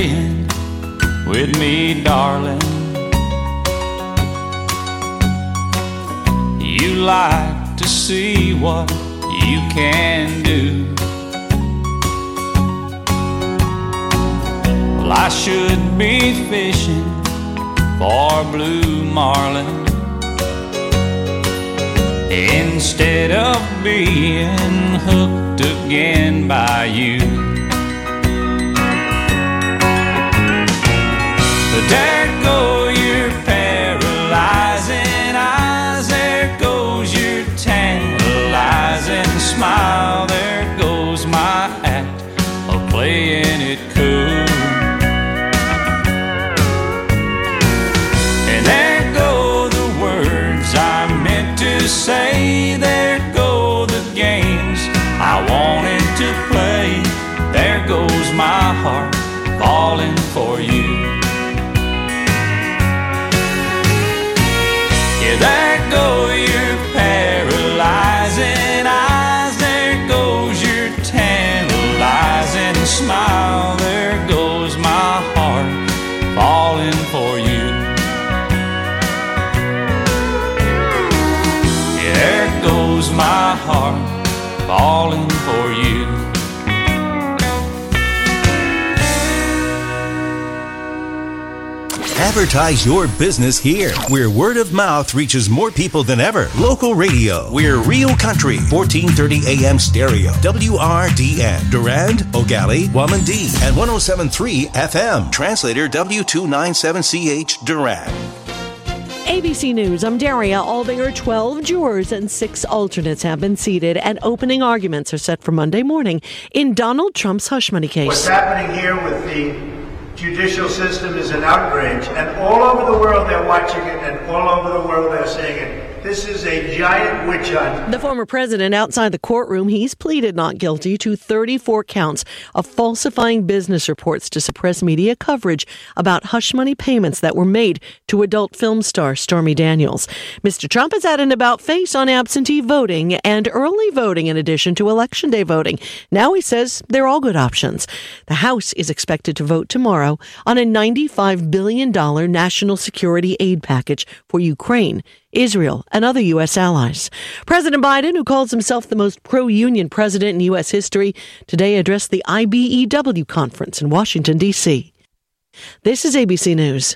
playing with me, darling. You like to see what you can do. Well, I should be fishing for blue marlin instead of being hooked again by you. There go your paralyzing eyes, there goes your tantalizing smile, there goes my act of playing it cool. And there go the words I meant to say, there go the games I wanted to play, there goes my heart falling for you. There go your paralyzing eyes, there goes your tantalizing smile, there goes my heart falling for you. There goes my heart falling for you. Advertise your business here, where word of mouth reaches more people than ever. Local radio. We're Real Country, 1430 AM stereo. WRDN. Durand, Ogali, Wamandee, and 107.3 FM. Translator W297CH Durand. ABC News, I'm Daria Albinger. 12 jurors and 6 alternates have been seated, and opening arguments are set for Monday morning in Donald Trump's hush money case. What's happening here with the judicial system is an outrage, and all over the world they're watching it, and all over the world they're saying it. This is a giant witch hunt. The former president outside the courtroom, he's pleaded not guilty to 34 counts of falsifying business reports to suppress media coverage about hush money payments that were made to adult film star Stormy Daniels. Mr. Trump has had an about-face on absentee voting and early voting in addition to Election Day voting. Now he says they're all good options. The House is expected to vote tomorrow on a $95 billion national security aid package for Ukraine, Israel, and other U.S. allies. President Biden, who calls himself the most pro-union president in U.S. history, today addressed the IBEW conference in Washington, D.C. This is ABC News.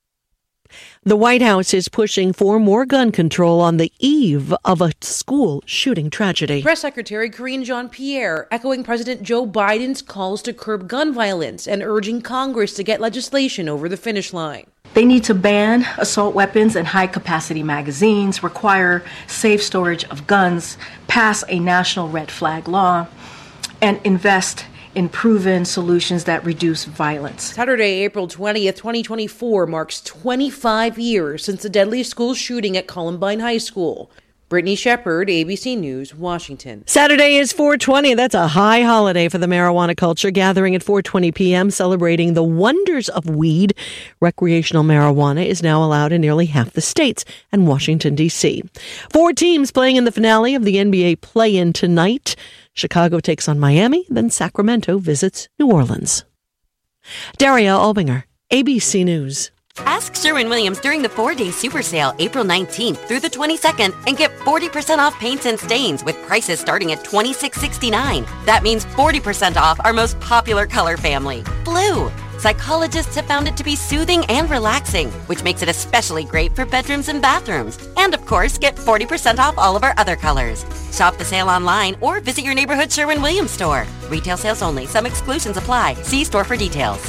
The White House is pushing for more gun control on the eve of a school shooting tragedy. Press Secretary Karine Jean-Pierre echoing President Joe Biden's calls to curb gun violence and urging Congress to get legislation over the finish line. They need to ban assault weapons and high-capacity magazines, require safe storage of guns, pass a national red flag law, and invest in proven solutions that reduce violence. Saturday, April 20th, 2024 marks 25 years since the deadly school shooting at Columbine High School. Brittany Shepard, ABC News, Washington. Saturday is 420. That's a high holiday for the marijuana culture, gathering at 4:20 p.m., celebrating the wonders of weed. Recreational marijuana is now allowed in nearly half the states and Washington, D.C. 4 teams playing in the finale of the NBA play-in tonight. Chicago takes on Miami, then Sacramento visits New Orleans. Daria Albinger, ABC News. Ask Sherwin-Williams during the 4-day super sale, April 19th through the 22nd, and get 40% off paints and stains with prices starting at $26.69. That means 40% off our most popular color family, blue. Psychologists have found it to be soothing and relaxing, which makes it especially great for bedrooms and bathrooms. And of course, get 40% off all of our other colors. Shop the sale online or visit your neighborhood Sherwin-Williams store. Retail sales only. Some exclusions apply. See store for details.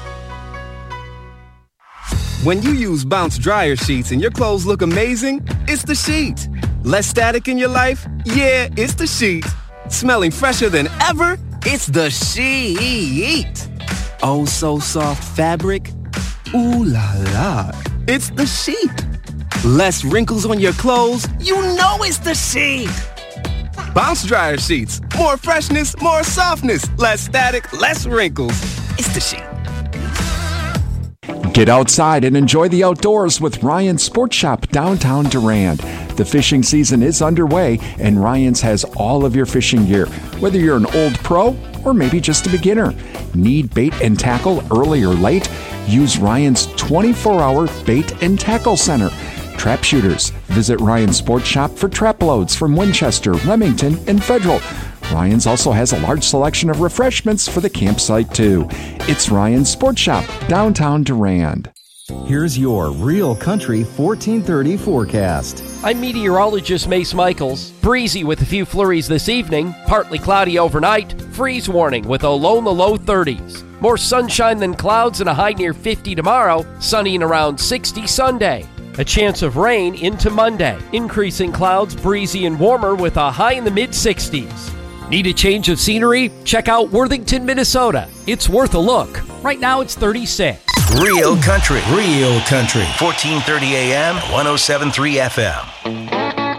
When you use Bounce dryer sheets and your clothes look amazing, it's the sheet. Less static in your life? Yeah, it's the sheet. Smelling fresher than ever? It's the sheet. Oh, so soft fabric? Ooh la la. It's the sheet. Less wrinkles on your clothes? You know it's the sheet. Bounce dryer sheets. More freshness, more softness. Less static, less wrinkles. It's the sheet. Get outside and enjoy the outdoors with Ryan's Sports Shop downtown Durand. The fishing season is underway, and Ryan's has all of your fishing gear, whether you're an old pro or maybe just a beginner. Need bait and tackle early or late? Use Ryan's 24-hour bait and tackle center. Trap shooters. Visit Ryan's Sports Shop for trap loads from Winchester, Remington, and Federal. Ryan's also has a large selection of refreshments for the campsite, too. It's Ryan's Sports Shop, downtown Durand. Here's your Real Country 1430 forecast. I'm meteorologist Mace Michaels. Breezy with a few flurries this evening, partly cloudy overnight, freeze warning with a low in the low 30s. More sunshine than clouds and a high near 50 tomorrow, sunny and around 60 Sunday. A chance of rain into Monday. Increasing clouds, breezy and warmer with a high in the mid-60s. Need a change of scenery? Check out Worthington, Minnesota. It's worth a look. Right now it's 36. Real Country. 1430 AM, 107.3 FM.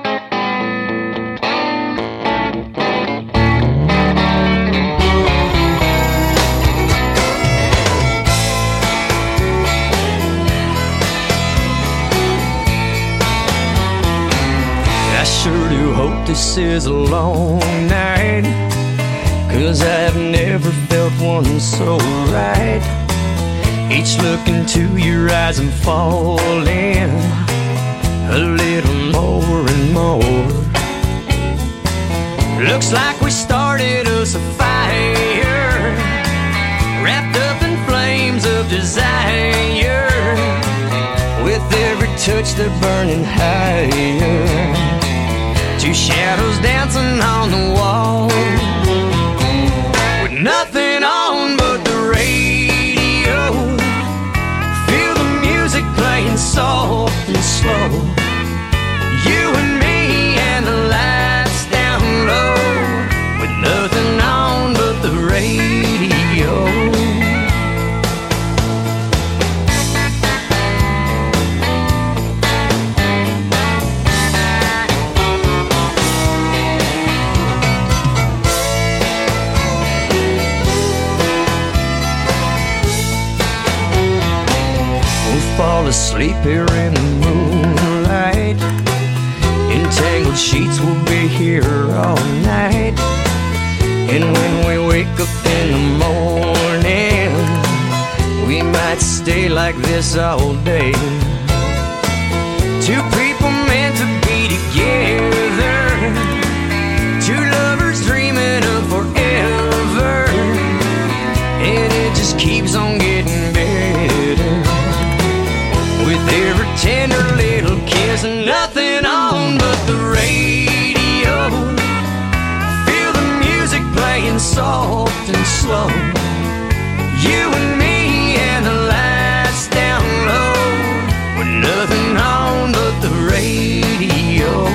Sure do hope this is a long night, 'cause I've never felt one so right. Each look into your eyes I'm falling a little more and more. Looks like we started us a fire, wrapped up in flames of desire. With every touch they're burning higher. Two shadows dancing on the wall, with nothing on but the radio. Feel the music playing soft and slow. You and me and the lights down low, with nothing on but the radio. Fall asleep here in the moonlight. Entangled sheets will be here all night. And when we wake up in the morning, we might stay like this all day. Two people meant to be together, two lovers dreaming of forever, and it just keeps on getting better. With every tender little kiss and nothing on but the radio. Feel the music playing soft and slow. You and me and the lights down low, with nothing on but the radio.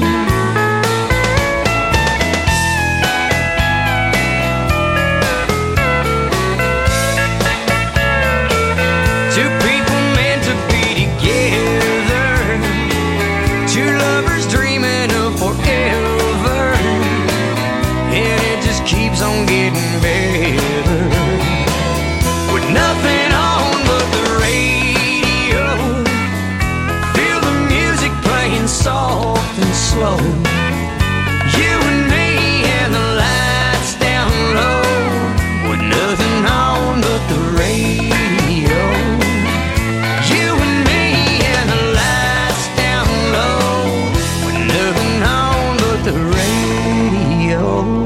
Keeps on getting better, with nothing on but the radio. Feel the music playing soft and slow. You and me and the lights down low, with nothing on but the radio. You and me and the lights down low, with nothing on but the radio.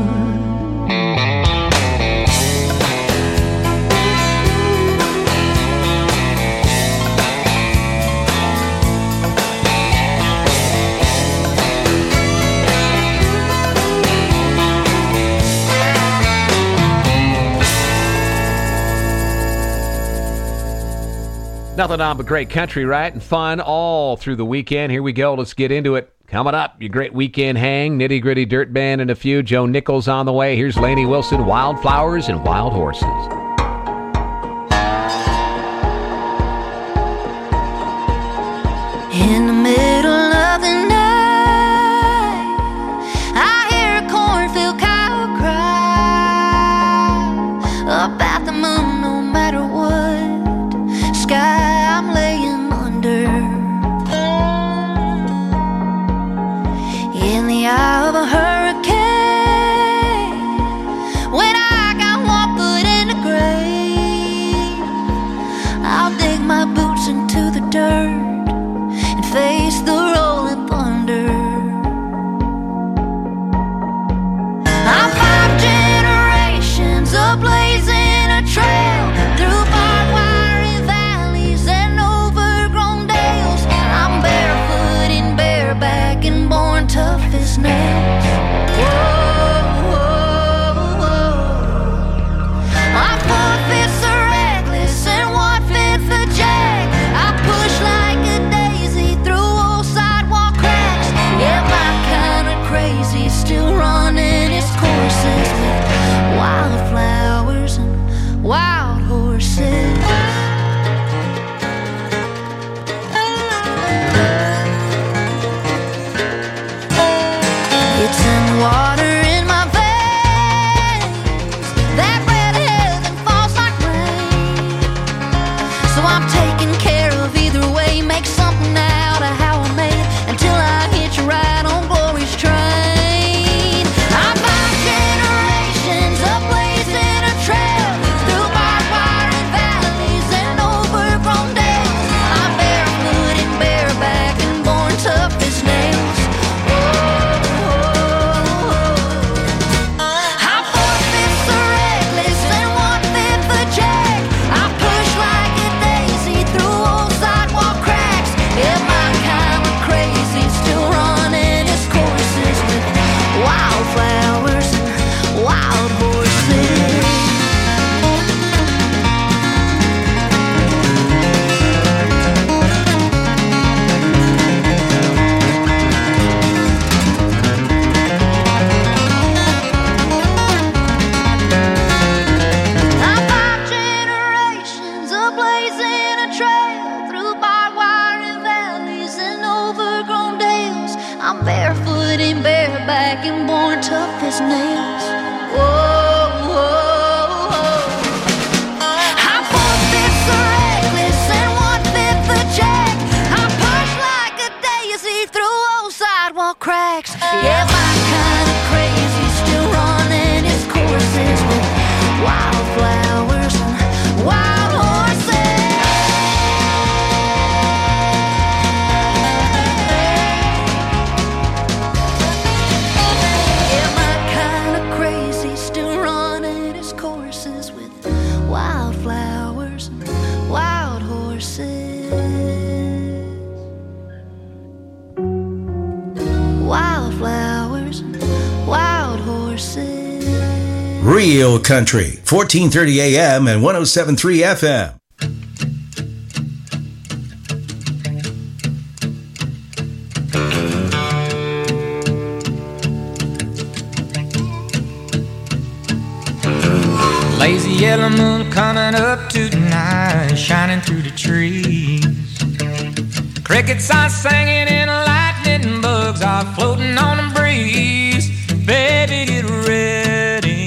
Nothing on but great country, right? And fun all through the weekend. Here we go. Let's get into it. Coming up, your great weekend hang, Nitty Gritty Dirt Band and a few. Joe Nichols on the way. Here's Lainey Wilson, Wildflowers and Wild Horses. In the middle of the night, I hear a cornfield cow cry about the moon no matter what. face the rolling thunder. I'm 5 generations of blazing a trail through barbed wire valleys and overgrown dales. I'm barefoot and bareback and born tough as nails. Whoa, whoa, whoa. Our 4/5 are reckless and 1/5 a jack. I push like a daisy through old sidewalk cracks. Yeah, my kind of crazy, still running its courses with wildflowers and wild horses. It's in the water in my veins. That bread of heaven falls like rain. So I'm taking care of either way. Make something out of how I made it until I hit you right on glory's train. I'm 5 generations of blazing a trail through barbed wire and valleys and overgrown dales. I'm barefoot and bareback and born tough as nails. I'm 4/5 a reckless and 1/5 a jack. I push like a daisy through old sidewalk cracks. Yeah, my kind of crazy, still running its courses with wildflowers and wild horses. I'm 5 generations of blazing a trail through barbed wire and valleys and overgrown dales. I'm barefoot and bareback and born tough as nails. Whoa, whoa, whoa. I'm 4/5 a reckless and 1/5 a jack. I push like a daisy through old sidewalk cracks. Yeah, my kind of crazy, still running its courses with wildflowers and wild horses. Yeah, my kind of crazy, still running its courses with wildflowers and wild horses. Wildflowers and wild horses. Real Country, 1430 AM and 107.3 FM. Lazy yellow moon coming up tonight, shining through the trees. Crickets are singing and lightning bugs are floating on the breeze. Baby, get ready.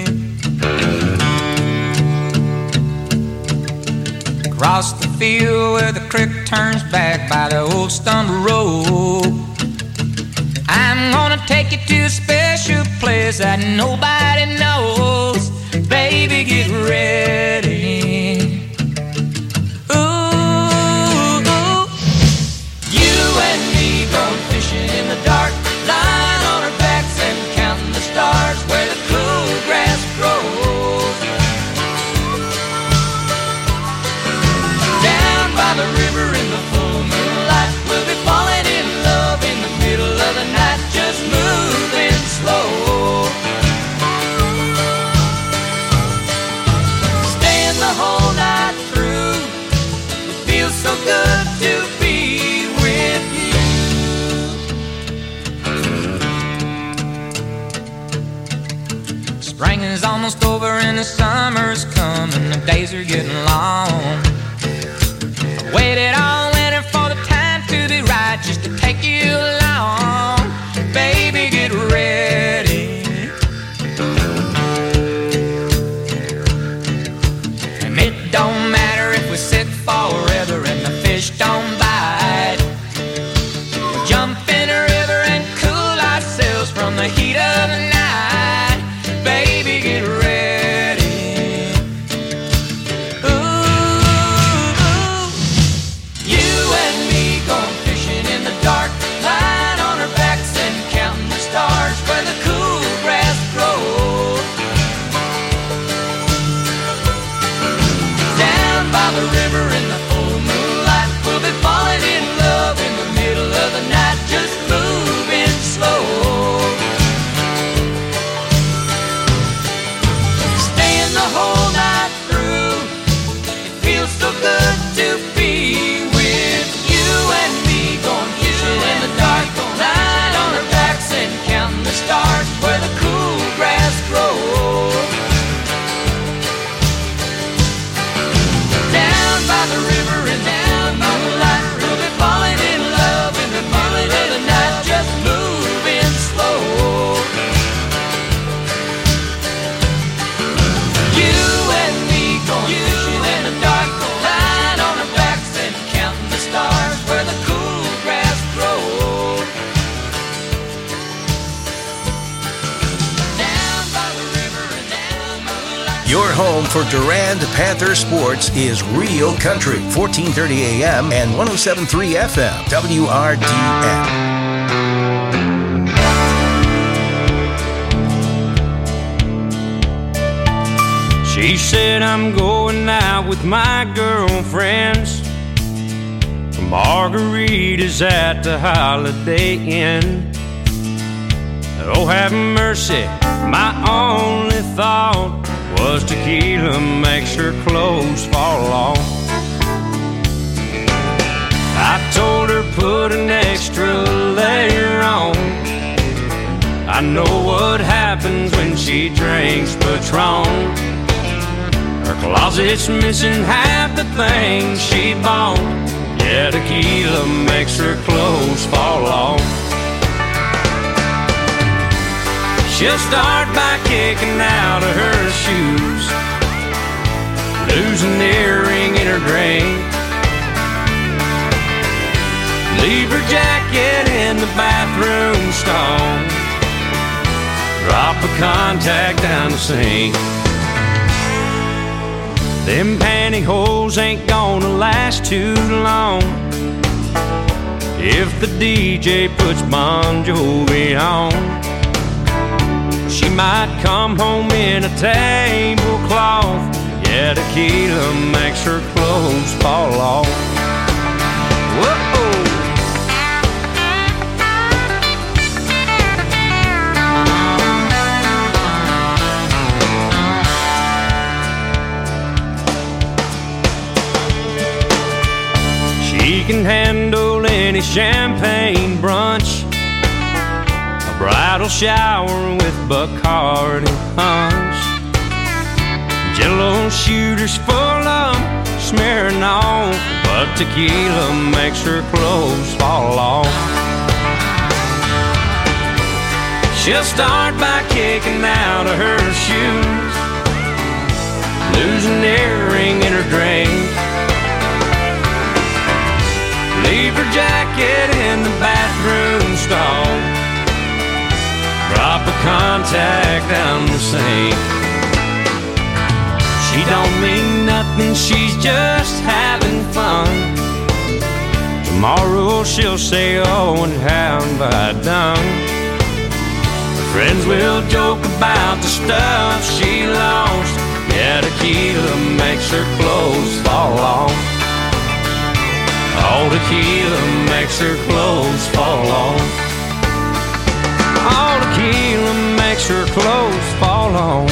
Across the field where the creek turns back by the old stumble road, I'm gonna take you to a special place that nobody knows. Baby, get ready. Ooh, you and me going fishing in the dark, lying on our backs and counting the stars where the cool grass grows. Down by the river in the full moonlight, we'll be falling in love in the middle of the night, just moving slow. The whole night through, it feels so good to be with you. Spring is almost over and the summer's coming, the days are getting long. I waited all winter for the time to be right, just to take you along. Baby, get ready. It don't matter if we sit forever and the fish don't bite. We'll jump in a river and cool ourselves from the heat of the night. Baby, get ready. Ooh, you and me going fishing in the Your home for Durand Panther sports is Real Country, 1430 AM and 107.3 FM, WRDN. She said I'm going out with my girlfriends for margaritas at the Holiday Inn. Oh, have mercy, my only thought was tequila makes her clothes fall off. I told her put an extra layer on. I know what happens when she drinks Patron. Her closet's missing half the things she bought. Yeah, tequila makes her clothes fall off. She'll start by kicking out of her shoes, lose an earring in her drink, leave her jacket in the bathroom stall, drop a contact down the sink. Them pantyhose ain't gonna last too long if the DJ puts Bon Jovi on. She might come home in a tablecloth. Yeah, tequila makes her clothes fall off. Whoa! She can handle any champagne brunch, a bridal shower with Bacardi punch, Jello shooters full of smearing off, but tequila makes her clothes fall off. She'll start by kicking out of her shoes, lose an earring in her drink, leave her jacket in the bathroom stall, drop a contact down the sink. She don't mean nothing, she's just having fun. Tomorrow she'll say, oh, and how have I done? Her friends will joke about the stuff she lost. Yeah, tequila makes her clothes fall off. Oh, tequila makes her clothes fall off. Oh, tequila makes her clothes fall off.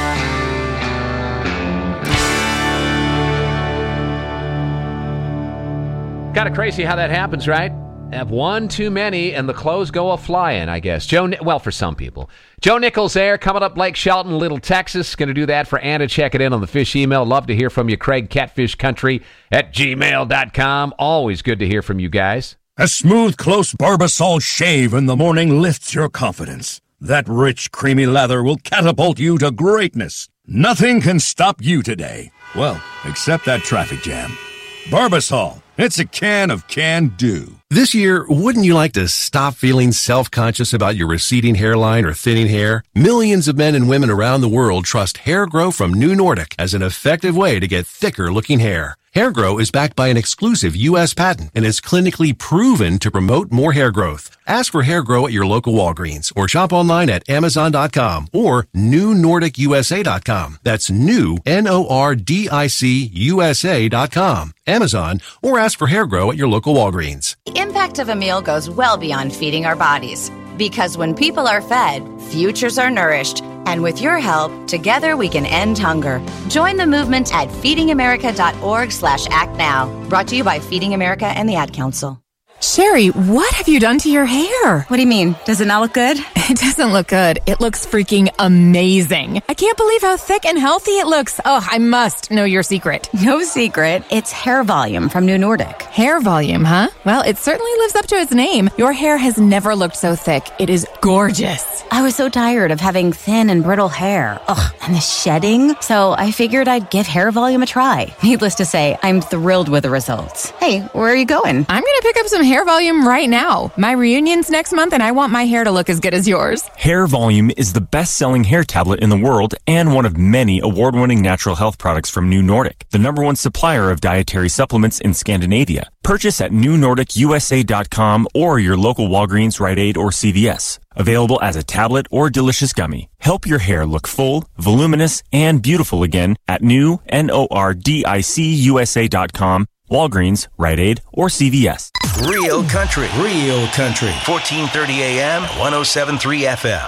Kind of crazy how that happens, right? Have one too many and the clothes go a-flying, I guess. Well, for some people. Joe Nichols there, coming up Lake Shelton, Little Texas. Going to do that for Anna. Check it in on the fish email. Love to hear from you, Craig, catfishcountry@gmail.com. Always good to hear from you guys. A smooth, close Barbasol shave in the morning lifts your confidence. That rich, creamy lather will catapult you to greatness. Nothing can stop you today. Well, except that traffic jam. Barbasol. It's a can of can-do. This year, wouldn't you like to stop feeling self-conscious about your receding hairline or thinning hair? Millions of men and women around the world trust Hair Grow from New Nordic as an effective way to get thicker-looking hair. Hair Grow is backed by an exclusive U.S. patent and is clinically proven to promote more hair growth. Ask for Hair Grow at your local Walgreens or shop online at Amazon.com or NewNordicUSA.com. That's new, NORDICUSA.com. Amazon, or ask for Hair Grow at your local Walgreens. The impact of a meal goes well beyond feeding our bodies. Because when people are fed, futures are nourished. And with your help, together we can end hunger. Join the movement at feedingamerica.org/actnow. Brought to you by Feeding America and the Ad Council. Sherry, what have you done to your hair? What do you mean? Does it not look good? It doesn't look good. It looks freaking amazing. I can't believe how thick and healthy it looks. Oh, I must know your secret. No secret. It's hair volume from New Nordic. Hair volume, huh? Well, it certainly lives up to its name. Your hair has never looked so thick. It is gorgeous. I was so tired of having thin and brittle hair. Ugh, and the shedding. So I figured I'd give hair volume a try. Needless to say, I'm thrilled with the results. Hey, where are you going? I'm going to pick up some hair volume right now. My reunion's next month and I want my hair to look as good as yours. yours. Hair Volume is the best-selling hair tablet in the world and one of many award-winning natural health products from New Nordic, the #1 supplier of dietary supplements in Scandinavia. Purchase at newnordicusa.com or your local Walgreens, Rite Aid, or CVS. Available as a tablet or delicious gummy. Help your hair look full, voluminous, and beautiful again at newnordicusa.com, Walgreens, Rite Aid, or CVS. Real country. 1430 AM, 107.3 FM.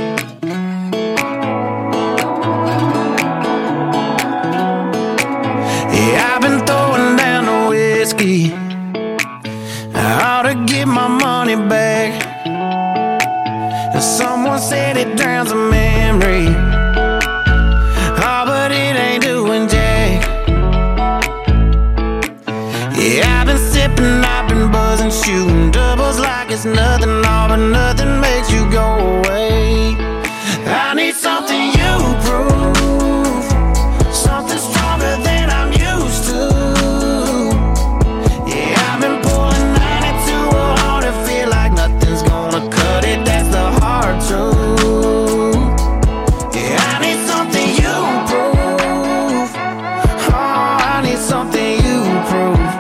Yeah, I've been throwing down the whiskey. I ought to get my money back. Someone said it drowns a memory. Oh, but it ain't doing jack. Yeah, I've been sipping, I've been buzzing, shooting doubles like it's nothing, all but nothing makes you go away. I need something you prove, something stronger than I'm used to. Yeah, I've been pulling 92 hard to feel like nothing's gonna cut it. That's the hard truth. Yeah, I need something you prove. Oh, I need something you prove.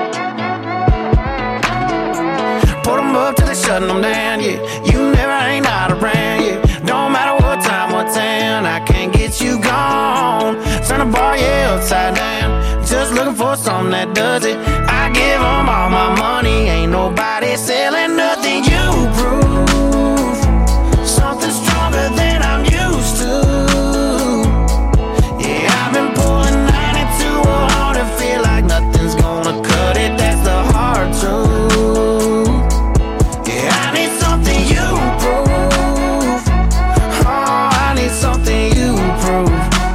Put them up till they're shutting them down, yeah. You never ain't out around, yeah. Don't matter what time, what town, I can't get you gone. Turn the bar, yeah, upside down. Just looking for something that does it. I give them all my money, ain't nobody selling nothing. You prove something stronger than I'm used to. Yeah, I've been pulling 92 hard to feel like nothing's gonna cut it. That's the hard truth. Yeah, I need something you prove. Oh, I need something you prove.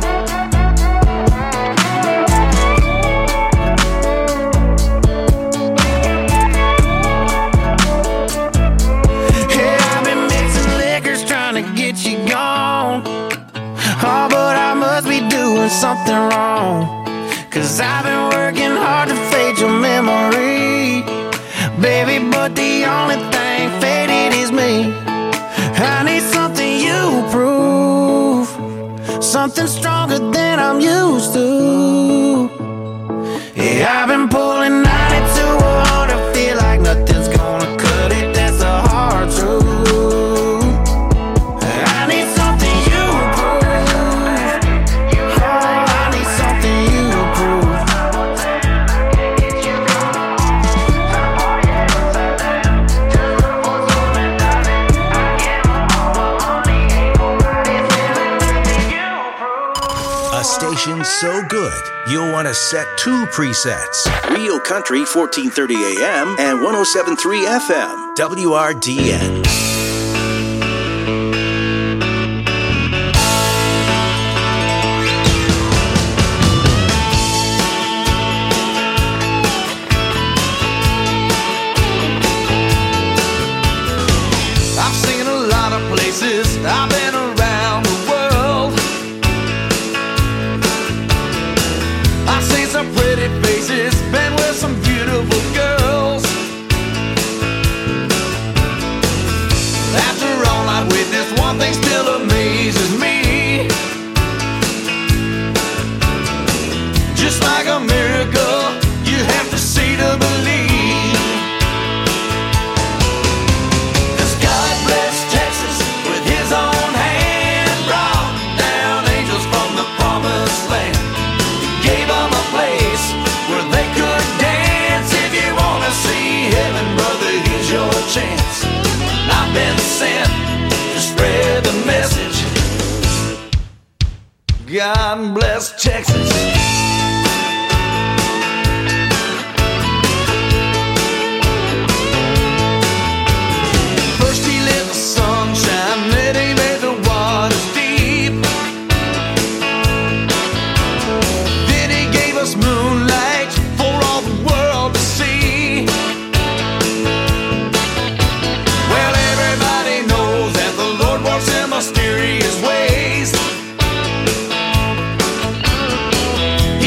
Yeah, I've been mixing liquors trying to get you gone. Oh, but I must be doing something wrong. 'Cause I've been working hard to fade your memory, baby, but the only thing faded is me. I need something you prove, something stronger than I'm used to. Yeah, I've been pulling 92 hard to feel like nothing's gonna cut it. That's the hard truth. I need something you prove. Oh, I need something you prove. A station so good, you'll want to set 2 presets. Real Country 1430 AM and 107.3 FM. WRDN. I've seen a lot of places, I've been around the world. I've seen some pretty faces, been with some beautiful girls. After all I've witnessed, one thing still amazes me. Just like a miracle, you have to see to believe. 'Cause God bless Texas with his own hand, brought down angels from the promised land, gave them a place where they could dance. If you wanna see heaven, brother, here's your chance. And I've been sent to spread the message. God bless Texas. First he lit the sunshine, then he made the waters deep. Then he gave us moonlight for all the world to see. Well, everybody knows that the Lord works in mysterious ways.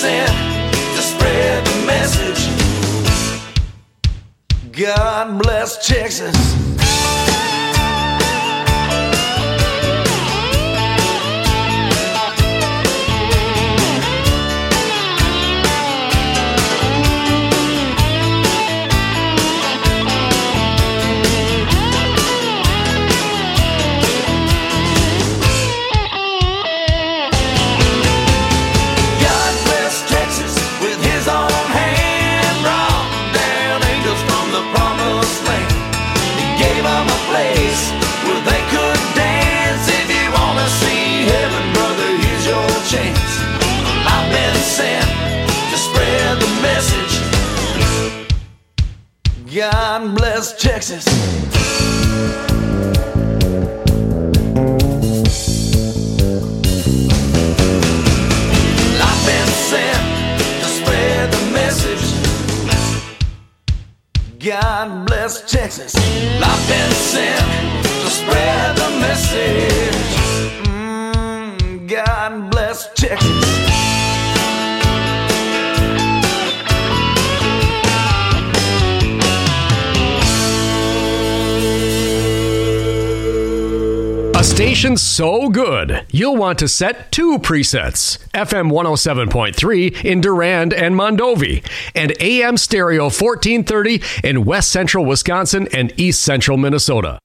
sent to spread the message. God bless Texas. God bless Texas. I've been sent to spread the message. God bless Texas. I've been sent to spread the message. God bless Texas. A station so good, you'll want to set 2 presets. FM 107.3 in Durand and Mondovi, and AM stereo 1430 in West Central Wisconsin and East Central Minnesota.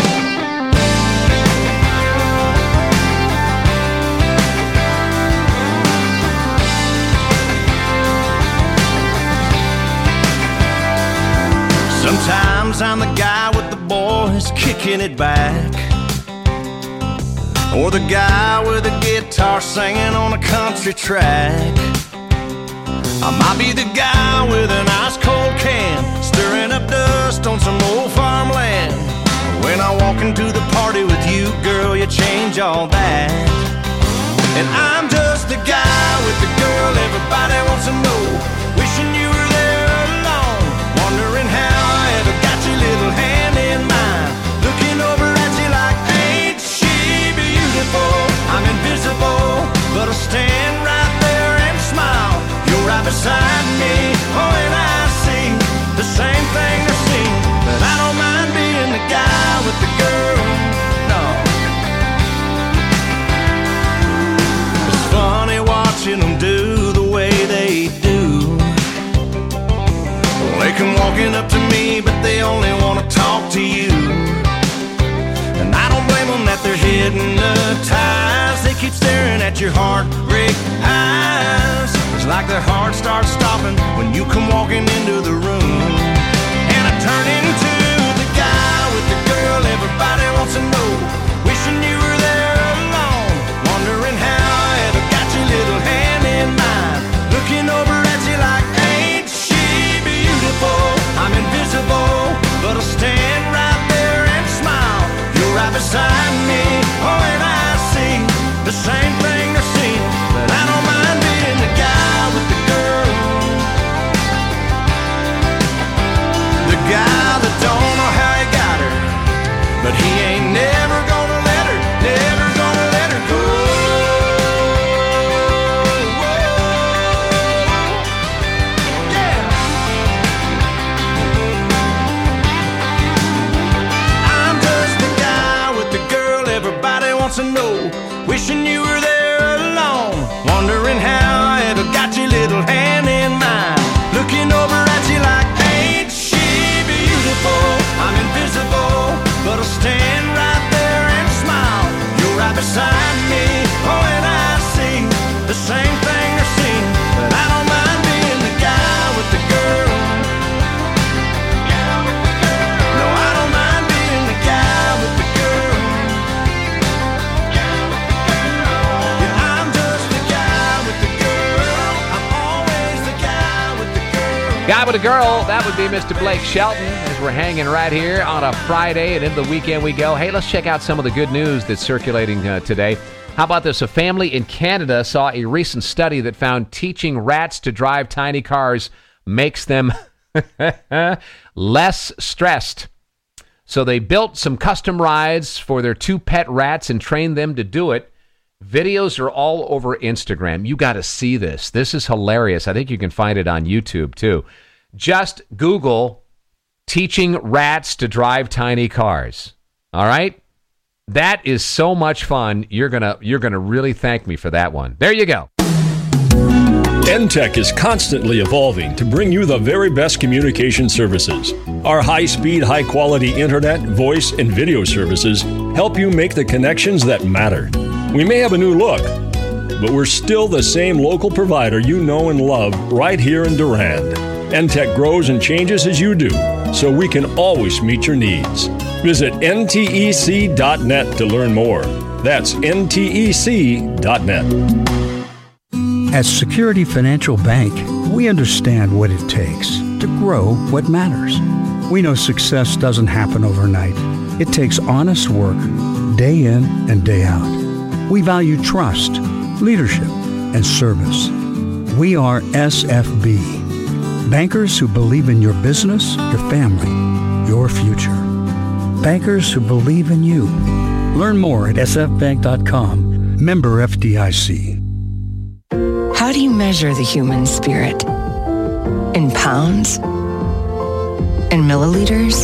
Sometimes I'm the guy with the boys kicking it back, or the guy with a guitar singing on a country track. I might be the guy with an ice cold can stirring up dust on some old farmland. When I walk into the party with you, girl, you change all that. And I'm just the guy with the girl everybody wants to know, wishing you were there alone, wondering how I ever got your little hand in mine, looking over at you like, ain't she beautiful? I'm invisible, but I stand right there and smile. You're right beside me, oh, and I see the same thing they see. But I don't mind being the guy with the girl, no. It's funny watching them do the way they do. They come walking up to me, but they only want to talk to you. And I don't blame them that they're hypnotized. They keep staring at your heartbreak eyes. It's like their heart starts stopping when you come walking into the room. And I turn into the guy with the girl everybody wants to know, wishing you were there alone, wondering how I ever got your little hand in mine, looking over at you like, ain't she beautiful? I'm invisible, but I'll stand right there and smile. You're right beside me, oh, and I see the same thing they're seeing. But I don't mind being the guy with the girl, the guy that don't know how he got her, but he ain't never gonna let her, never gonna let her go. Yeah. I'm just the guy with the girl everybody wants to know, wishing you were there alone, wondering how I ever got your little hand in mine, looking over at you like, ain't she beautiful? I'm invisible, but I'll stand right there and smile. You're right beside me, oh, and I see the same thing they're seeing. But I don't mind being the guy with the girl. No, I don't mind being the guy with the girl. Yeah, I'm just the guy with the girl. I'm always the guy with the girl. Guy with a girl, that would be Mr. Blake Shelton, as we're hanging right here on a Friday and into the weekend we go. Hey, let's check out some of the good news that's circulating today. How about this? A family in Canada saw a recent study that found teaching rats to drive tiny cars makes them less stressed. So they built some custom rides for their 2 pet rats and trained them to do it. Videos are all over Instagram. You got to see this. This is hilarious. I think you can find it on YouTube, too. Just Google teaching rats to drive tiny cars. All right? That is so much fun. You're gonna really thank me for that one. There you go. NTech is constantly evolving to bring you the very best communication services. Our high-speed, high-quality internet, voice, and video services help you make the connections that matter. We may have a new look, but we're still the same local provider you know and love right here in Durand. NTech grows and changes as you do, so we can always meet your needs. Visit ntec.net to learn more. That's ntec.net. At Security Financial Bank, we understand what it takes to grow what matters. We know success doesn't happen overnight. It takes honest work, day in and day out. We value trust, leadership, and service. We are SFB, bankers who believe in your business, your family, your future. Bankers who believe in you. Learn more at sfbank.com, member FDIC. How do you measure the human spirit? In pounds? In milliliters?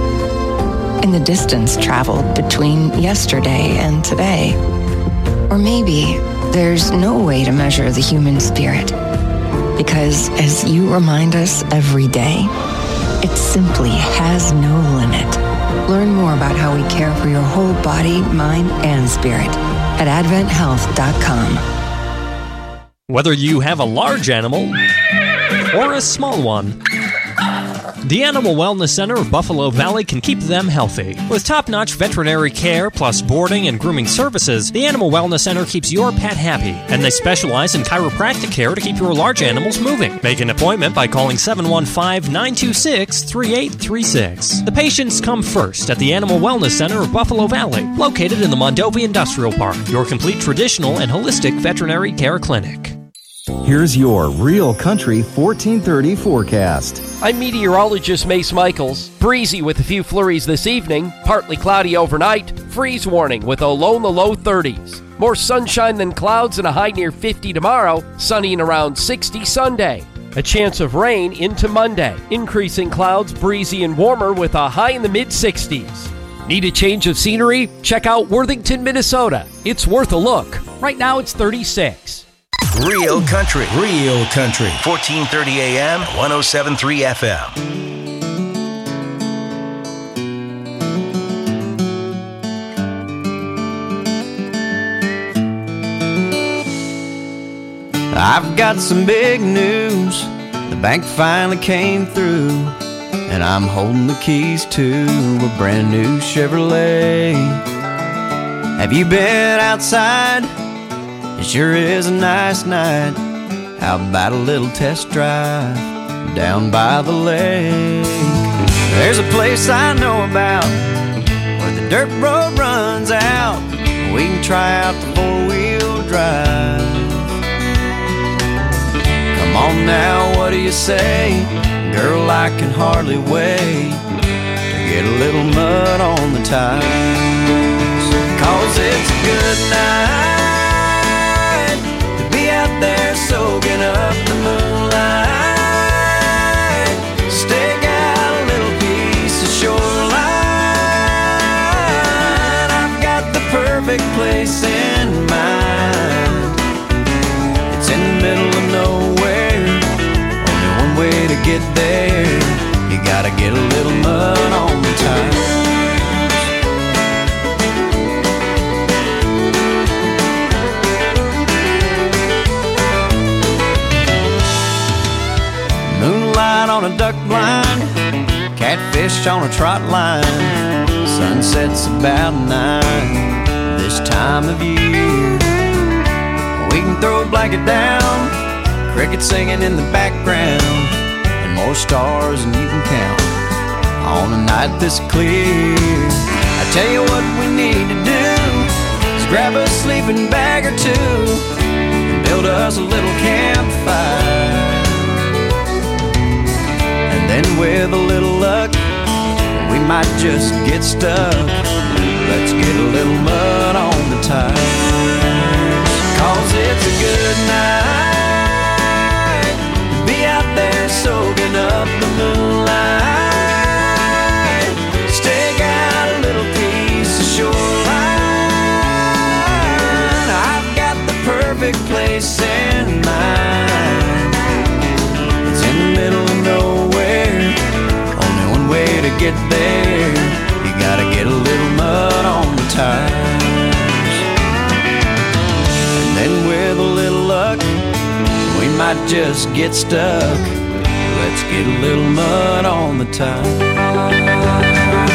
In the distance traveled between yesterday and today? Or maybe there's no way to measure the human spirit, because as you remind us every day, it simply has no limit. Learn more about how we care for your whole body, mind, and spirit at adventhealth.com. Whether you have a large animal or a small one, the Animal Wellness Center of Buffalo Valley can keep them healthy. With top-notch veterinary care plus boarding and grooming services, the Animal Wellness Center keeps your pet happy, and they specialize in chiropractic care to keep your large animals moving. Make an appointment by calling 715-926-3836. The patients come first at the Animal Wellness Center of Buffalo Valley, located in the Mondovi Industrial Park, your complete traditional and holistic veterinary care clinic. Here's your Real Country 1430 forecast. I'm meteorologist Mace Michaels. Breezy with a few flurries this evening. Partly cloudy overnight. Freeze warning with a low in the low 30s. More sunshine than clouds and a high near 50 tomorrow. Sunny and around 60 Sunday. A chance of rain into Monday. Increasing clouds, breezy and warmer with a high in the mid-60s. Need a change of scenery? Check out Worthington, Minnesota. It's worth a look. Right now it's 36. Real Country. 1430 AM, 107.3 FM. I've got some big news. The bank finally came through, and I'm holding the keys to a brand new Chevrolet. Have you been outside? It sure is a nice night. How about a little test drive down by the lake? There's a place I know about where the dirt road runs out. We can try out the four-wheel drive. Come on now, what do you say? Girl, I can hardly wait to get a little mud on the tires. 'Cause it's a good night out there soaking up the moonlight. Stake out a little piece of shoreline. I've got the perfect place in mind. It's in the middle of nowhere. Only one way to get there. You gotta get a little mud on the tires. Moonlight on a duck blind, catfish on a trot line. Sunset's about 9 this time of year. We can throw a blanket down, crickets singing in the background, and more stars than you can count on a night this clear. I tell you what we need to do is grab a sleeping bag or two and build us a little campfire. And with a little luck, we might just get stuck. Let's get a little mud on the tires. it's a good night to be out there soaking up the moonlight. Stake out a little piece of shoreline. I've got the perfect place in mind. It's in the middle of nowhere, only one way to get there. You gotta get a little mud on the tires. And then with a little luck, we might just get stuck. Let's get a little mud on the tires.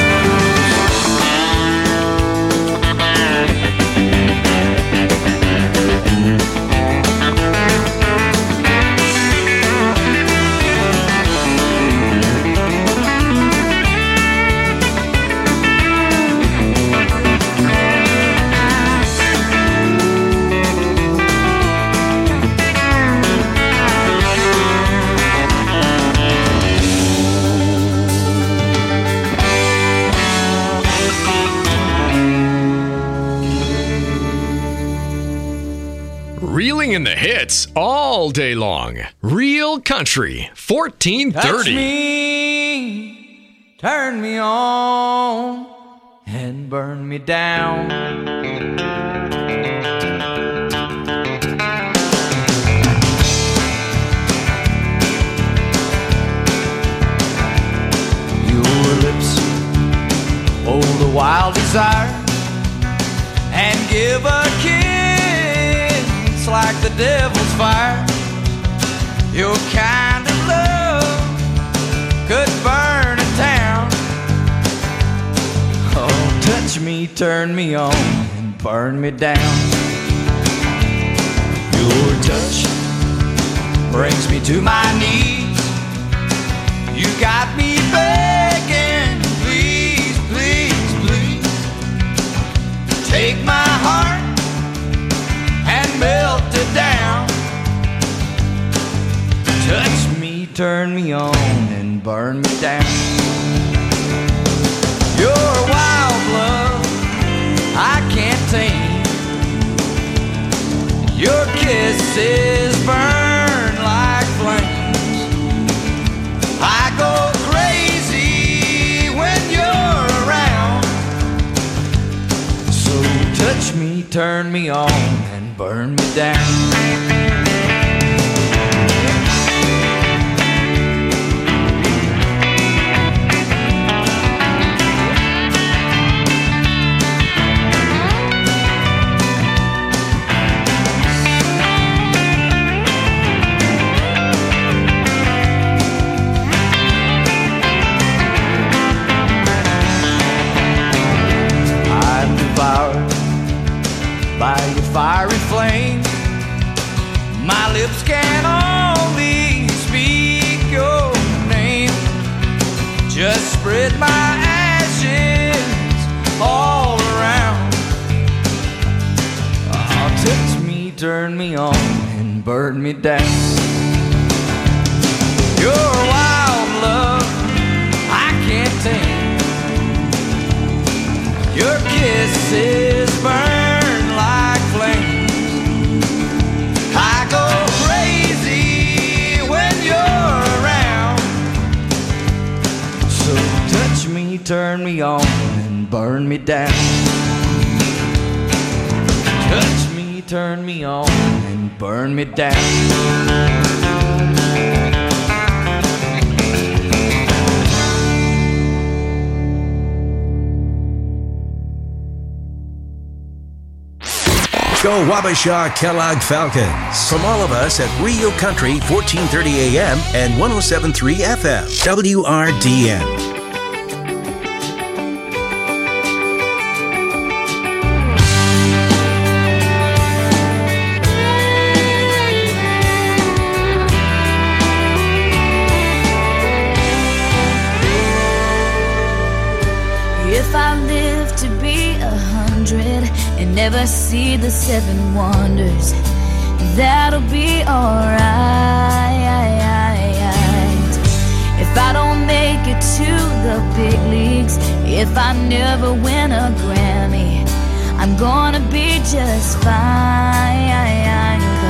Reeling in the hits all day long. Real Country 1430. Touch me, turn me on, and burn me down. Your lips hold a wild desire and give a kiss like the devil's fire. Your kind of love could burn a town. Oh, touch me, turn me on, and burn me down. Your touch brings me to my knees. You got me begging, please, please, please. Take my heart and melt it down. Touch me, turn me on, and burn me down. Your wild love I can't tame. Your kisses burn like flames. I go crazy when you're around. So touch me, turn me on, and burn me down. I'm devoured by your fiery flame. My lips can only speak your name. Just spread my ashes all around. Oh, touch me, turn me on, and burn me down. Your wild love I can't tame. Your kisses burn like flames. I go crazy when you're around. So touch me, turn me on, and burn me down. Touch me, turn me on, and burn me down. Go Wabasha Kellogg Falcons. From all of us at Rio Country 1430 AM and 107.3 FM. WRDN. If I live to be 100 and never see the 7 wonders, that'll be alright. If I don't make it to the big leagues, if I never win a Grammy, I'm gonna be just fine.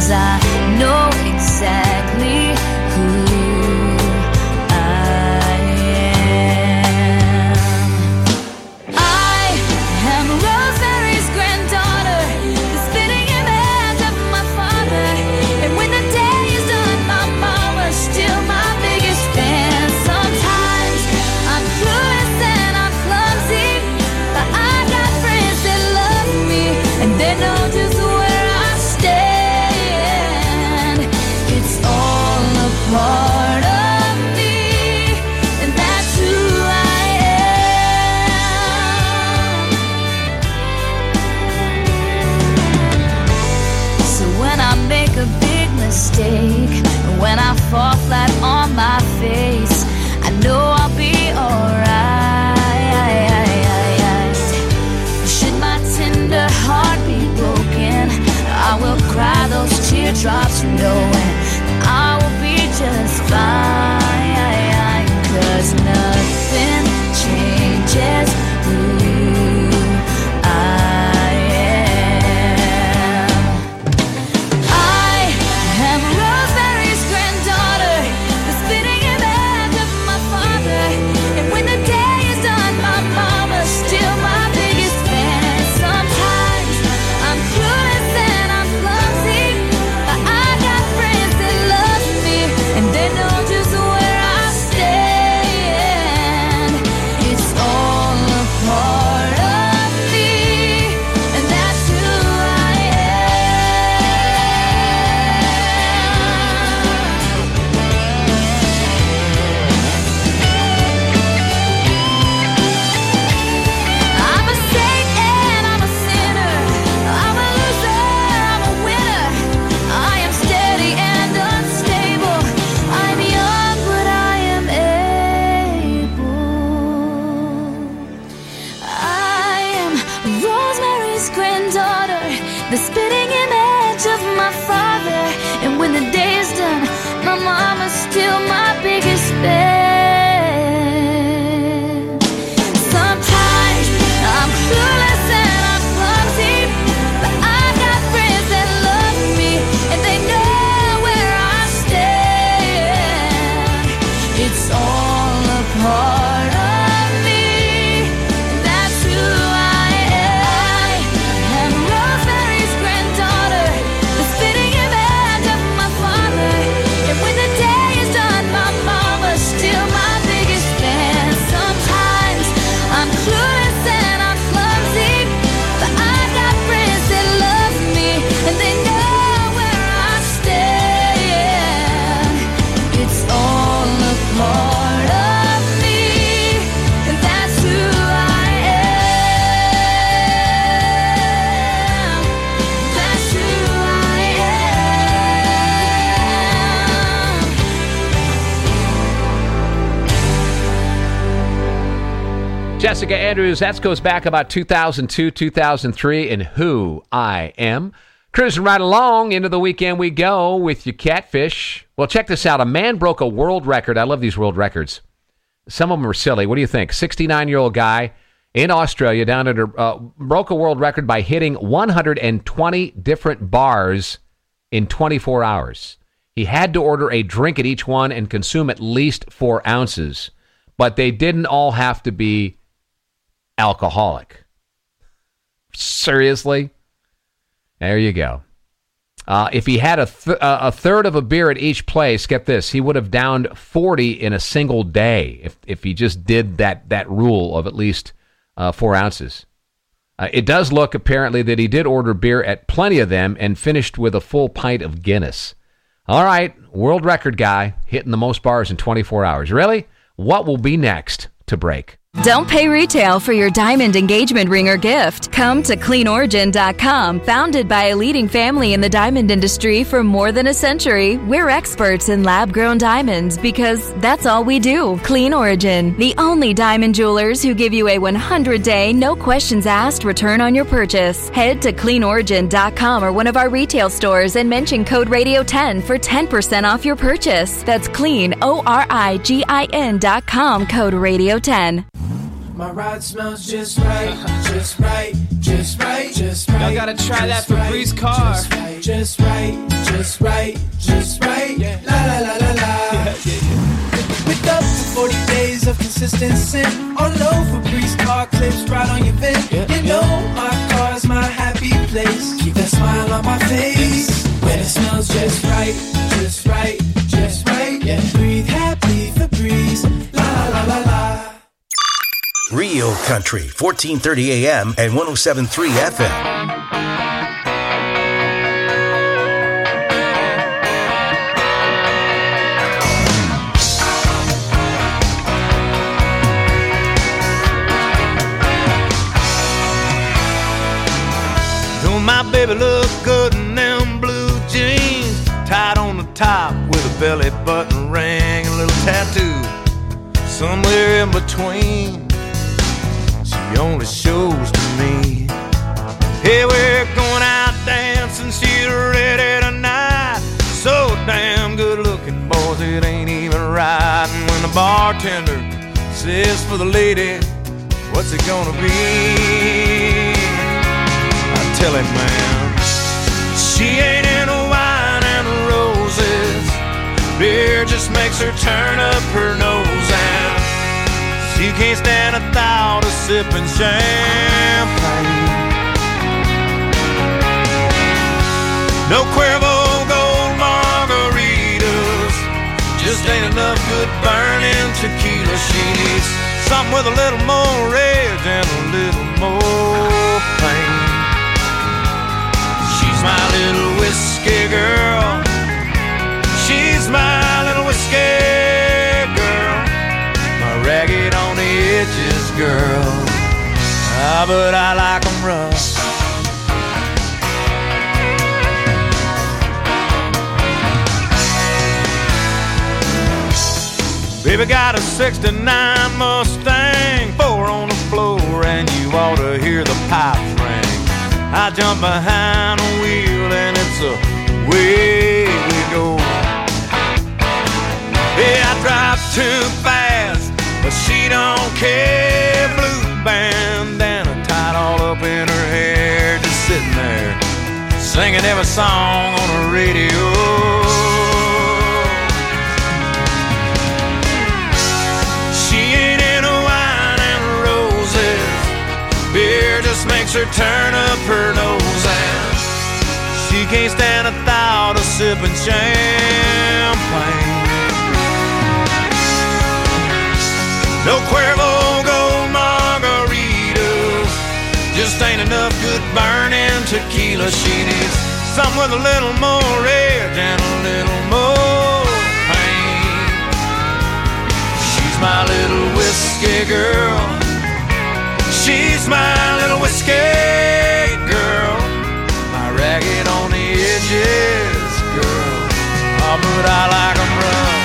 'cause I know exactly who I am. I am Rosemary's granddaughter, the spitting image of my father. And when the day is done, my mama's still my biggest fan. Sometimes I'm clueless and I'm clumsy, but I got friends that love me, and they know just where I stand. It's all a part of me, and that's who I am. So when I make a big mistake, when I fall flat on my face, I know I'll be alright. Should my tender heart be broken, I will cry those teardrops knowing I will be just fine. 'Cause nothing changes who I am. I am Rosemary's granddaughter, the spitting image of my father. And when the day is done, my mama's still my biggest fan. Sometimes I'm clueless and I'm clumsy, but I got friends that love me, and they know just where I stand. It's all a part of me, and that's who I I'm a saint and I'm a sinner. I'm a loser, I'm a winner. I am steady and unstable. I'm young, but I am able. I am Rosemary's granddaughter, the spitting image of my father. And when the day is done, my mama's still my biggest fan. Sometimes I'm clueless and I'm clumsy, but I got friends that love me, and they know where I stand. It's all a part of me, and that's who I am. I'm Rosemary's granddaughter, the spitting image of my father. And when the day is done, my mama's still my biggest fan. Sometimes I'm clueless and I'm clumsy, but I got friends that love me, and they know where I stand. It's all a part of me, and that's who I am. That's who I am. Jessica Andrews, that goes back about 2002, 2003, and Who I Am. Cruising right along into the weekend we go with your catfish. Well, check this out. A man broke a world record. I love these world records. Some of them are silly. What do you think? 69-year-old guy in Australia down under broke a world record by hitting 120 different bars in 24 hours. He had to order a drink at each one and consume at least 4 ounces, but they didn't all have to be alcoholic. Seriously? There you go. If he had a third of a beer at each place, get this, he would have downed 40 in a single day if he just did that rule of at least 4 ounces. It does look, apparently, that he did order beer at plenty of them and finished with a full pint of Guinness. All right, world record guy hitting the most bars in 24 hours. Really? What will be next to break? Don't pay retail for your diamond engagement ring or gift. Come to CleanOrigin.com. Founded by a leading family in the diamond industry for more than a century, we're experts in lab-grown diamonds because that's all we do. Clean Origin, the only diamond jewelers who give you a 100-day, no questions asked return on your purchase. Head to CleanOrigin.com or one of our retail stores and mention code Radio10 for 10% off your purchase. That's CleanOrigin.com, code Radio10. My ride smells just right, just right, just right, just right. Y'all gotta try that Febreze car. Just right, just right, just right. Yeah. La la la la la. With up to 40 days of consistent scent. All over Febreze car clips right on your vent. You know my car's my happy place. Keep that smile on my face. When it smells just right, just right, just right. Yeah. Breathe happy Febreze. La la la la la. Real Country, 1430 AM and 107.3 FM. Don't my baby look good in them blue jeans, tied on the top with a belly button ring, a little tattoo somewhere in between. She only shows to me. Hey, we're going out dancing, she's ready tonight. So damn good looking, boys, it ain't even right. And when the bartender says for the lady, what's it gonna be? I tell him, man, she ain't into wine and roses. Beer just makes her turn up her nose, and she can't stand the thought of sipping champagne. No Cuervo Gold margaritas, just ain't enough good burning tequila. She needs something with a little more rage and a little more pain. She's my little whiskey girl. She's my little whiskey girl. My ragged on the edges girl. Ah, but I like 'em rough. Baby got a 69 Mustang, 4 on the floor, and you ought to hear the pipes ring. I jump behind the wheel and it's away we go. Yeah, I drive too fast, but she don't care. Blue bandana tied all up in her hair, just sitting there singing every song on the radio. Beer just makes her turn up her nose, and she can't stand the thought of sipping champagne. No Cuervo Gold margaritas, just ain't enough good burning tequila. She needs something with a little more rage and a little more pain. She's my little whiskey girl. She's my little whiskey girl. My ragged on the edges girl. Oh, but I like 'em rough.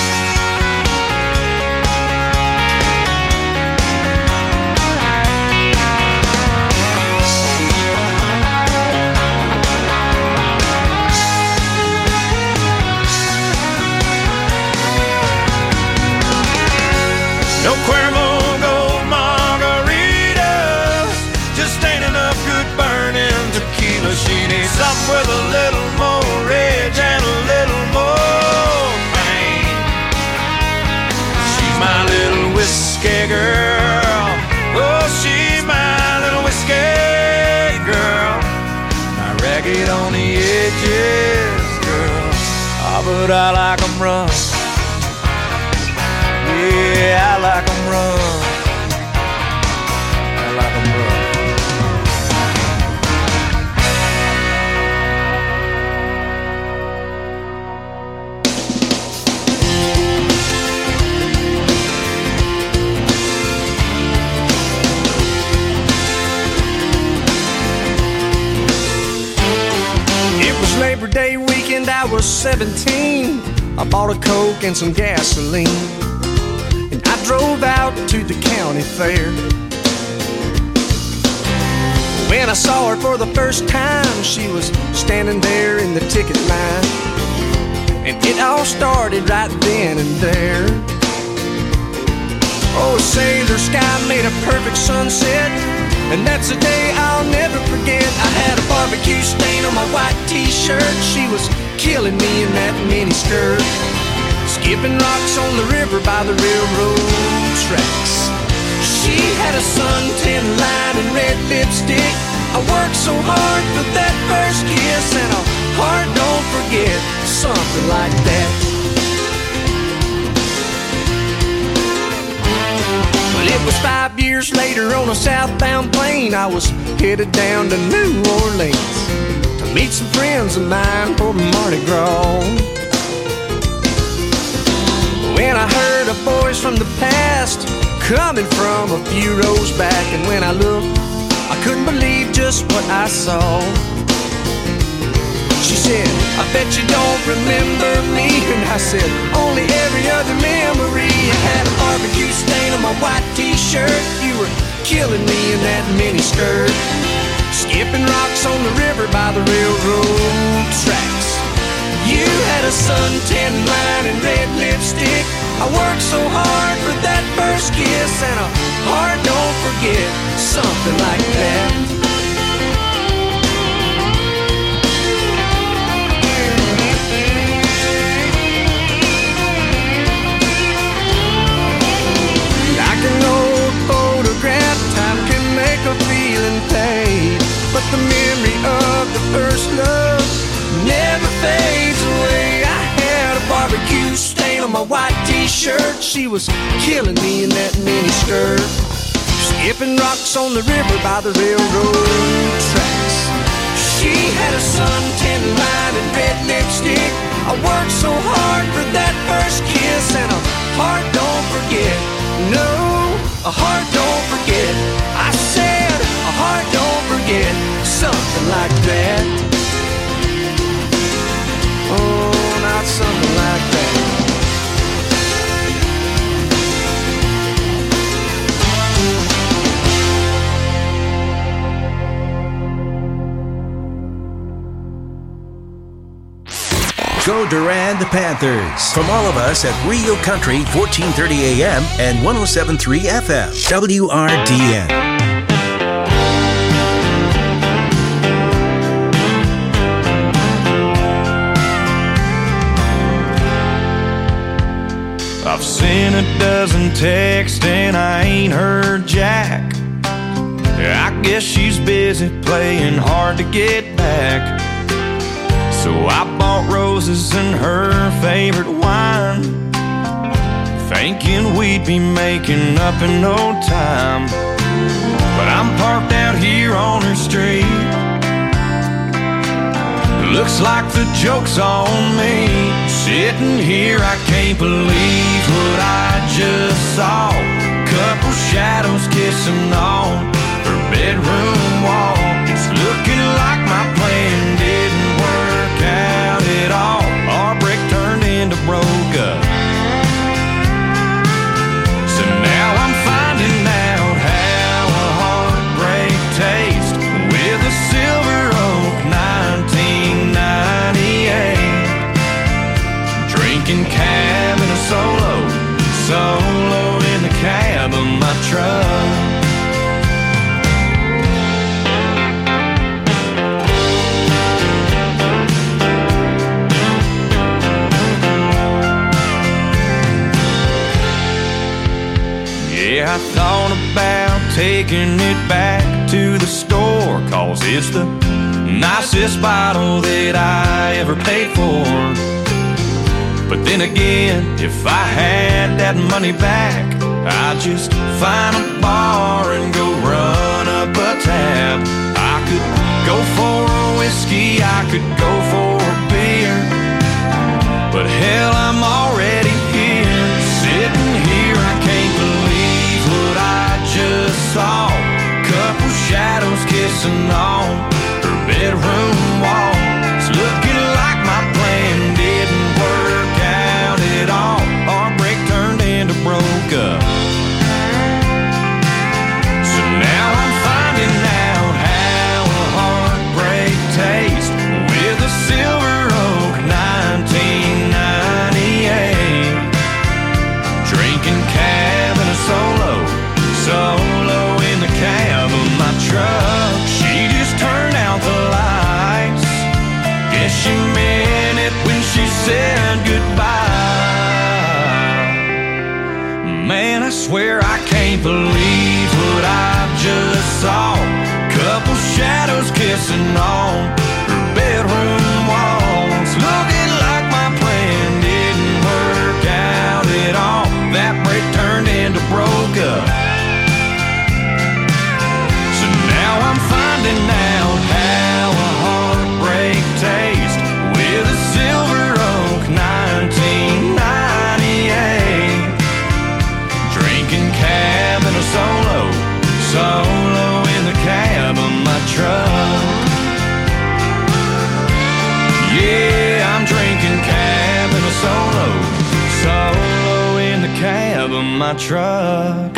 No Cuervo Gold margaritas, just ain't enough good burning tequila. She needs something with a little more rage and a little more pain. She's my little whiskey girl. Oh, she's my little whiskey girl. My ragged on the edges girl. Oh, but I like 'em rough. Yeah, I like 'em rough. I like 'em rough. It was Labor Day weekend, I was 17. I bought a Coke and some gasoline. I drove out to the county fair. When I saw her for the first time, she was standing there in the ticket line. And it all started right then and there. Oh, a sailor sky made a perfect sunset, and that's a day I'll never forget. I had a barbecue stain on my white t-shirt. She was killing me in that mini skirt, skipping rocks on the river by the railroad tracks. She had a suntan line and red lipstick. I worked so hard for that first kiss, and a heart don't forget, something like that. But it was 5 years later on a southbound plane. I was headed down to New Orleans to meet some friends of mine for Mardi Gras. When I heard a voice from the past coming from a few rows back, and when I looked, I couldn't believe just what I saw. She said, I bet you don't remember me. And I said, only every other memory. I had a barbecue stain on my white t-shirt. You were killing me in that mini skirt, skipping rocks on the river by the railroad tracks. You had a suntan line and red lipstick. I worked so hard for that first kiss, and a heart don't forget, something like that. Like an old photograph, time can make a feeling fade, but the memory of the first love never fades away. I had a barbecue stain on my white t-shirt. She was killing me in that mini skirt, skipping rocks on the river by the railroad tracks. She had a suntan line and red lipstick. I worked so hard for that first kiss, and a heart don't forget. No, a heart don't forget. I said a heart don't forget, something like that. Oh, not something like that. Go Durand Panthers. From all of us at Rio Country, 1430 AM and 107.3 FM. WRDN. I've seen a dozen texts and I ain't heard Jack. I guess she's busy playing hard to get back. So I bought roses and her favorite wine, thinking we'd be making up in no time. But I'm parked out here on her street. Looks like the joke's on me. Sitting here, I can't believe what I just saw. Couple shadows kissing on her bedroom wall. It's looking like my plan didn't work out at all. Our break turned into broke up. So now I'm finding out how a heartbreak tastes with a Silver Oak 1998. Drinking cab in a solo in the cab of my truck. Yeah, I thought about taking it back to the store, 'cause it's the nicest bottle that I ever paid for. But then again, if I had that money back, I'd just find a bar and go run up a tab. I could go for a whiskey, I could go for a beer, but hell, I'm already here. Sitting here, I can't believe what I just saw. Couple shadows kissing on her bedroom wall. It's looking like my plan didn't work out at all. Our break turned into broke up. So now I'm finding out how a heartbreak tastes with a Silver Oak 1998. Drinking cab in a can't believe what I just saw. Couple shadows kissing on her bedroom walls. Looking like my plan didn't work out at all. That break turned into broke up. So now I'm finding out how a heartbreak tastes with a Silver Oak 1998. Drinking cab and a solo in the cab of my truck. Yeah, I'm drinking cab and a solo in the cab of my truck.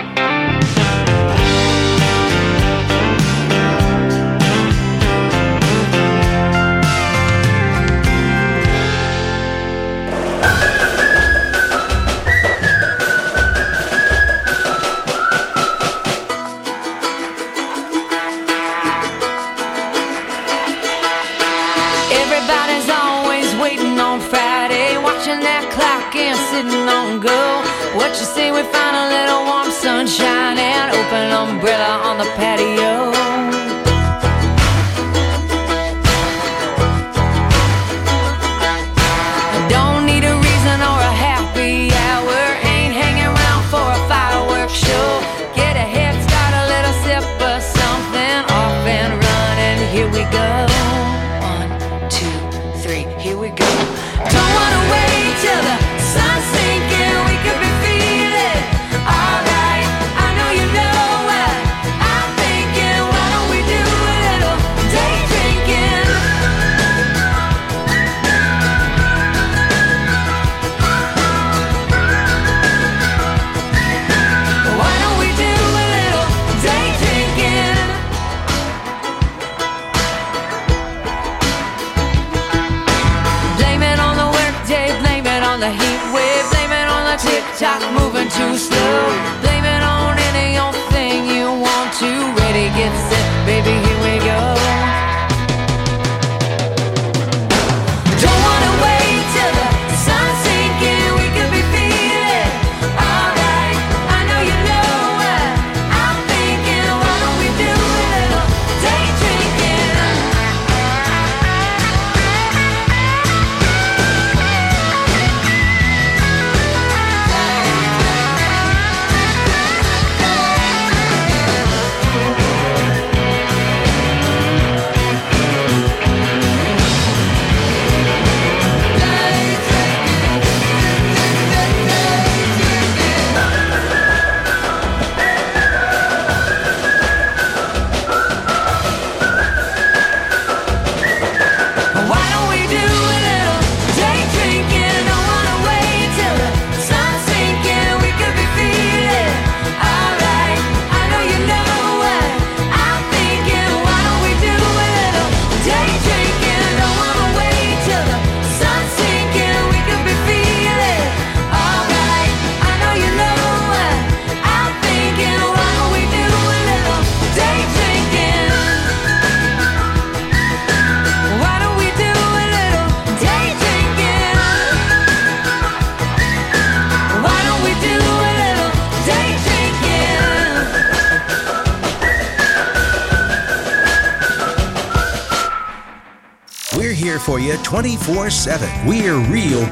Everybody's always waiting on Friday, watching that clock and sitting on go. What you say we find a little warm sunshine and open umbrella on the patio. Don't need a reason or a happy hour, ain't hanging around for a fireworks show. Get a head start, a little sip of something, off and running, here we go. Here we go. Don't wanna wait till the sun's sinking. We could be feeling alright. I know you know what I'm thinking. Why don't we do a little day drinking? Why don't we do a little day drinking? The heat wave, blame it on the tick-tock moving too slow. Blame it on any old thing you want to. Ready, get set, baby, here we go. Don't wanna wait till the sun's sinking. We could be feeling alright. I know you know what I'm thinking. Why don't we do a little day drinking? For you 24/7. We're real